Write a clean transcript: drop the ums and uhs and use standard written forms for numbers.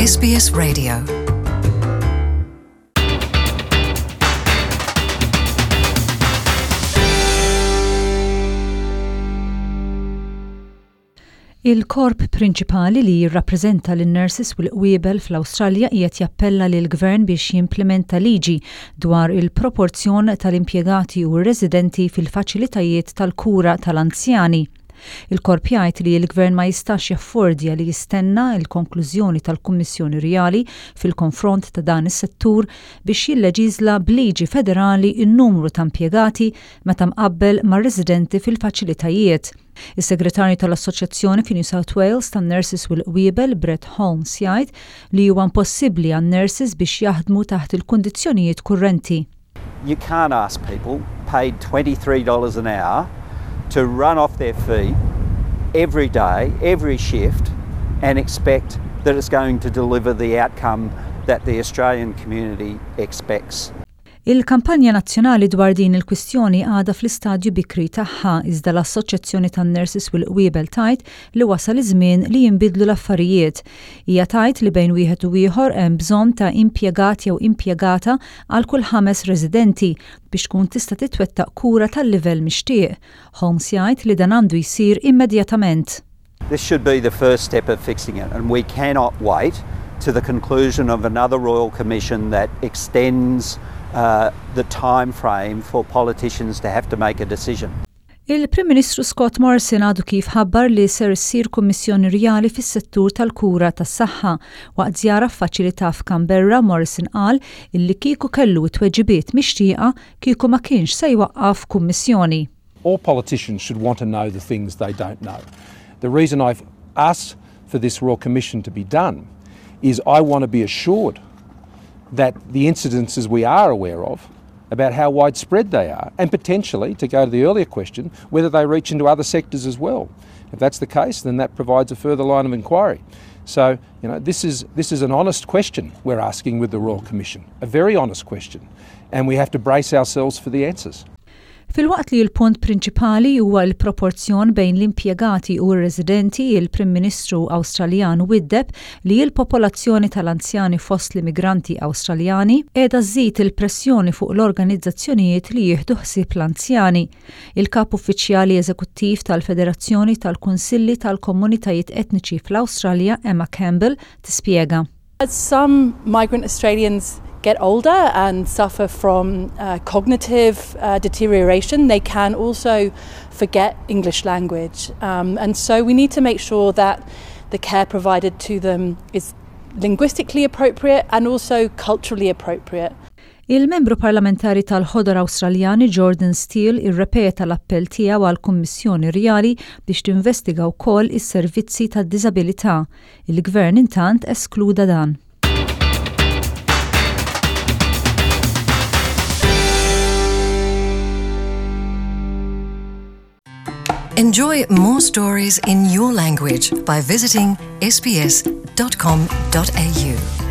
SBS Radio. Il-korp prinċipali li jirrappreżenta lin-nurses u l-qwiebel fl-Awstralja qiegħed jappella lill-Gvern biex jimplementa liġi dwar il-proporzjon tal-impjegati u r-residenti fil-faċilitajiet tal-kura tal-anzjani. Il-korp jgħid li l-Gvern ma jistax jaffordja li jistenna l-konklużjoni tal-Kummissjoni Rjali fil-konfront ta' dan is-settur biex jilleġisla b'liġi federali n-numru ta' impjegati meta mqabbel mar-residenti fil-faċilitajiet. Is-Segretarju tal-Assoċjazzjoni fi New South Wales tan-Nurses u l-Qwiebel Brett Holmes jgħid li huwa impossibbli għan-nurses biex jaħdmu taħt il-kundizzjonijiet kurrenti. You can't ask people paid $23 an hour to run off their feet every day, every shift, and expect that it's going to deliver the outcome that the Australian community expects. Il-kampanja nazzjonali dwar din il-kwistjoni għadha fl-istadju bikri tagħha iżda l-Assoċjazzjoni tan-Nurses u l-Qwiebel tajt li wasal iż-żmien li jinbidlu l-affarijiet. Hija tajt li bejn wieħed u ieħor hemm bżonn ta' impjegat jew impjegata għal kull 5 residenti biex tkun tista' titwettaq kura tal-livell mixtieq. Holmes jgħid li dan għandu jsir immedjatament. This should be the first step of fixing it, and we cannot wait to the conclusion of another Royal Commission that extends the time frame for politicians to have to make a decision. Il-Prim Ministru Scott Morrison għadu kif ħabbar li ser issir Kummissjoni Rjali fis-settur tal-kura tas-saħħa. Waqt żjara f'faċilità f'Canberra, Morrison qal illi kieku kellu tweġibiet mixtieqa kieku ma kienx se jwaqqaf kummissjoni. All politicians should want to know the things they don't know. The reason I've asked for this Royal Commission to be done is I want to be assured that the incidences we are aware of, about how widespread they are, and potentially, to go to the earlier question, whether they reach into other sectors as well. If that's the case, then that provides a further line of inquiry. So, this is an honest question we're asking with the Royal Commission, a very honest question, and we have to brace ourselves for the answers. Fil-waqt li l-punt prinċipali huwa l-proporzjon bejn l-impjegati u r-residenti, il-Prim Ministru Awstraljan widdeb li l-popolazzjoni tal-anzjani fost l-immigranti Awstraljani qiegħda żżid il-pressjoni fuq l-organizzazzjonijiet li jieħdu ħsieb l-anzjani. Il-kap uffiċjali eżekuttiv tal-Federazzjoni tal-Kunsilli tal-Komunitajiet Etniċi fl-Awstralja, Emma Campbell, tispjega. As some migrant Australians get older and suffer from cognitive deterioration, they can also forget English language. And so we need to make sure that the care provided to them is linguistically appropriate and also culturally appropriate. Il-membru parlamentari tal-ħodor Awstraljani Jordan Steele irrepeta l-appell tiegħu għall-Kummissjoni Rjali biex tinvestiga wkoll is-servizzi tad-diżabilità. Il-Gvern intant eskluda dan. Enjoy more stories in your language by visiting sbs.com.au.